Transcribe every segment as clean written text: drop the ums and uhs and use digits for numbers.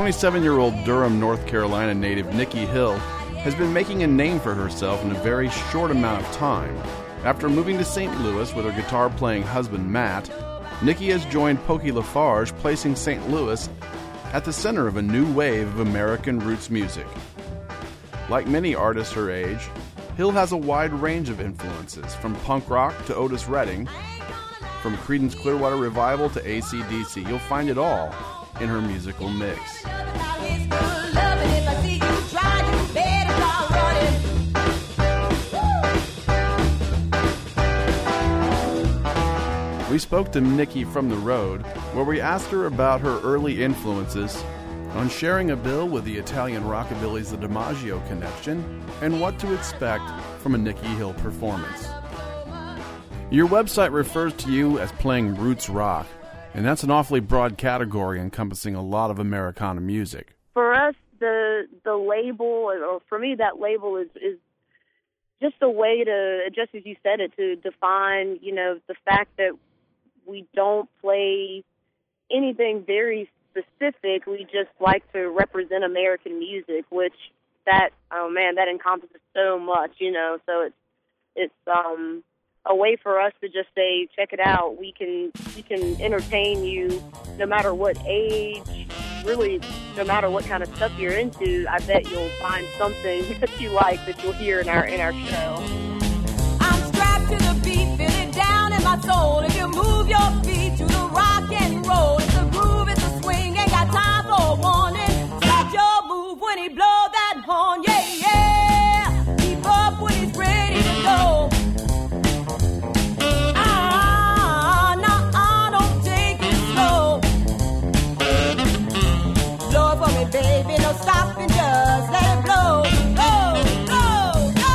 27-year-old Durham, North Carolina native Nikki Hill has been making a name for herself in a very short amount of time. After moving to St. Louis with her guitar-playing husband Matt, Nikki has joined Pokey LaFarge, placing St. Louis at the center of a new wave of American roots music. Like many artists her age, Hill has a wide range of influences, from punk rock to Otis Redding, from Creedence Clearwater Revival to AC/DC. You'll find it all in her musical mix. We spoke to Nikki from the road, where we asked her about her early influences, on sharing a bill with the Italian rockabilly's The DiMaggio Connection, and what to expect from a Nikki Hill performance. Your website refers to you as playing roots rock, and that's an awfully broad category encompassing a lot of Americana music. For us, the label, or for me, that label is just a way to, just as you said it, to define, the fact that we don't play anything very specific. We just like to represent American music, which that encompasses so much, so it's a way for us to just say, check it out. We can entertain you no matter what age, really, no matter what kind of stuff you're into. I bet you'll find something that you like that you'll hear in our show. I'm strapped to the beat, feel it down in my soul. If you move your feet to the rock and roll, it's a groove, it's a swing, ain't got time for a warning. Start your move when he blow that horn, yeah, yeah. Keep up when he's ready to go. Baby, no stopping, just let it blow. Go, go, go.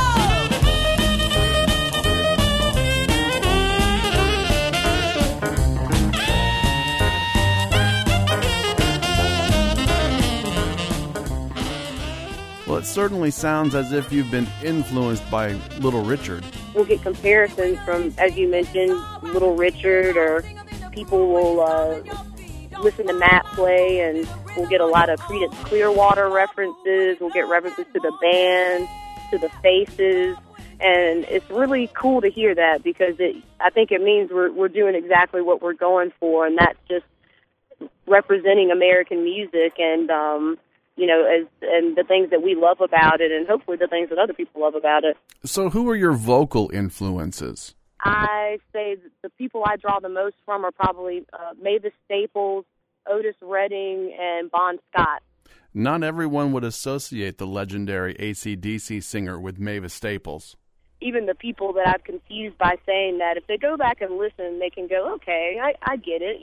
Well, it certainly sounds as if you've been influenced by Little Richard. We'll get comparisons from, as you mentioned, Little Richard, or people will listen to Matt play, and we'll get a lot of Creedence Clearwater references. We'll get references to the band, to the faces, and it's really cool to hear that, because I think it means we're doing exactly what we're going for, and that's just representing American music and and the things that we love about it, and hopefully the things that other people love about it. So who are your vocal influences? I say the people I draw the most from are probably Mavis Staples, Otis Redding, and Bon Scott. Not everyone would associate the legendary AC/DC singer with Mavis Staples. Even the people that I've confused by saying that, if they go back and listen, they can go, okay, I get it,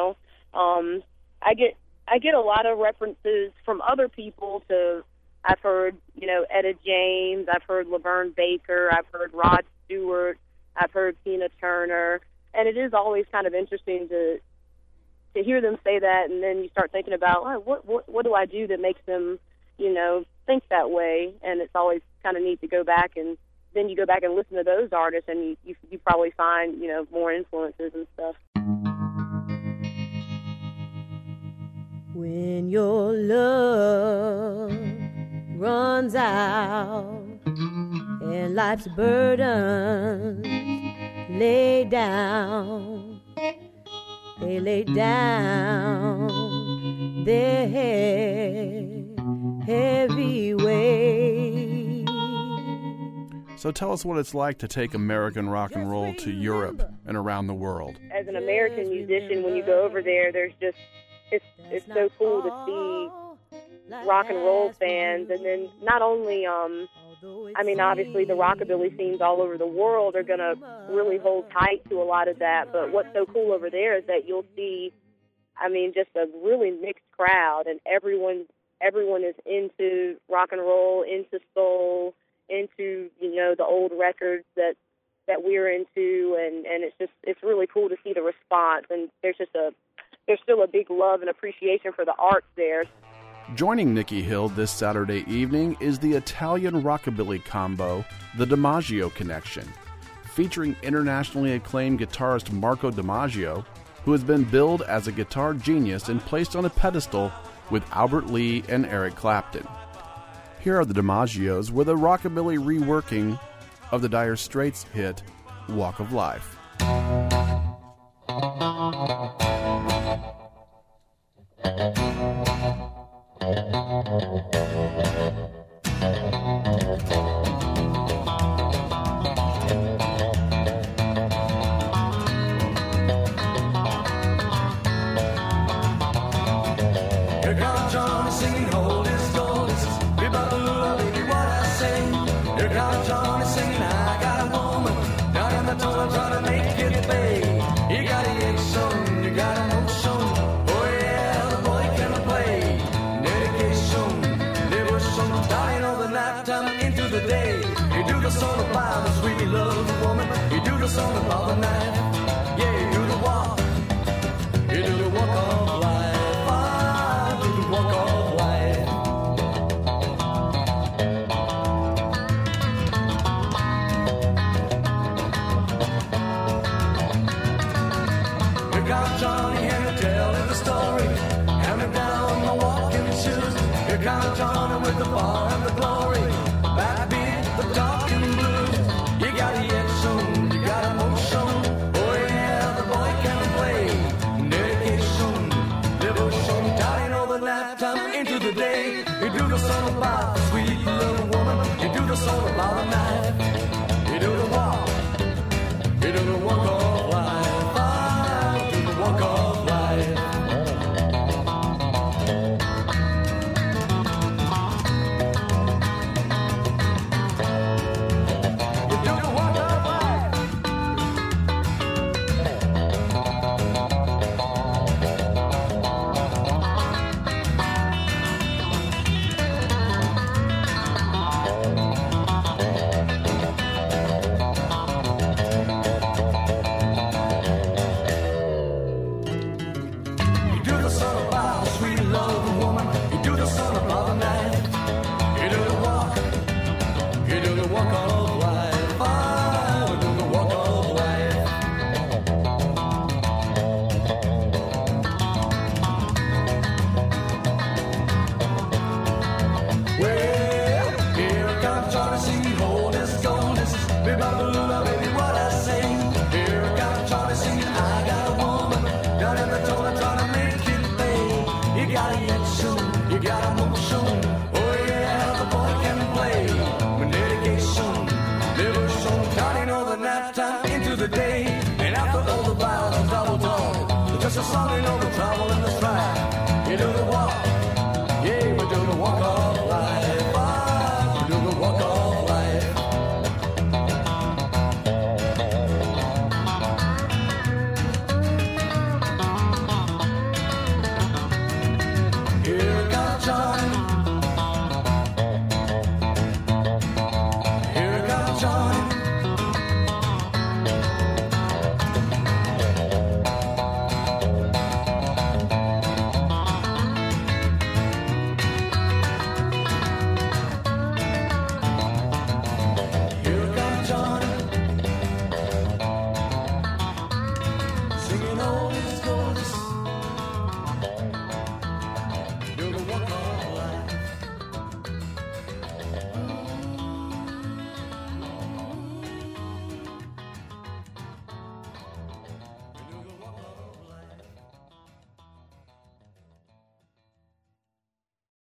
I get a lot of references from other people to, I've heard, Etta James, I've heard Laverne Baker, I've heard Rod Stewart, I've heard Tina Turner, and it is always kind of interesting to hear them say that, and then you start thinking about, what do I do that makes them, think that way? And it's always kind of neat to go back, and then you go back and listen to those artists, and you probably find, more influences and stuff. When your love runs out and life's burdens lay down, they lay down their heavy weight. So tell us what it's like to take American rock and roll to Europe and around the world. As an American musician, when you go over there, there's just it's so cool to see rock and roll fans, and then not only obviously the rockabilly scenes all over the world are going to really hold tight to a lot of that, but what's so cool over there is that you'll see, just a really mixed crowd, and everyone is into rock and roll, into soul, into, the old records that we're into, and it's really cool to see the response, and there's still a big love and appreciation for the arts there. Joining Nikki Hill this Saturday evening is the Italian rockabilly combo, the DiMaggio Connection, featuring internationally acclaimed guitarist Marco DiMaggio, who has been billed as a guitar genius and placed on a pedestal with Albert Lee and Eric Clapton. Here are the DiMaggios with a rockabilly reworking of the Dire Straits hit Walk of Life. Here comes Johnny singing, hold his door. This is Bebop, baby, what I say. Here comes Johnny singing, I got a woman down in the tunnel trying to make it pay. You got a action, you got emotion. Oh yeah, the boy can play. Dedication, devotion, dying all the night time into the day. You do the song about the sweet love woman. You do the song about the night. Yeah, you do the walk. You do the walk of life. Walk of life. Here comes Johnny and telling the story. Hand down my walking shoes. Here comes Johnny with the bar and the glory. Backbeat, the talking blues. You got the action, you got emotion. Oh yeah, the boy can play. Dedication, devotion, dying over lifetime into the day. You do the song about the sweet little woman. You do the song about the night. You do the walk. You do the walk of life. I do the walk of life. You do the walk of life. You do the song about sweet love woman. You do the song about the night. You do the walk. You do the walk of life. I do the walk of life. Well, here comes Johnny singing, hold his gone. This is baby, baby, what I say. Here comes Johnny singing, I got a woman down in the tunnel trying to make it pay. You got a action, you got emotion. Oh yeah, the boy can play. With dedication, devotion, counting all the night time into the day. And after all the vows and double talk, just a song and all the trouble and the strife. You do the walk, yeah, we do the walk of life. Ah, we do the walk of life. Here comes Johnny. Here comes Johnny. Here comes Johnny. Singing all his golden.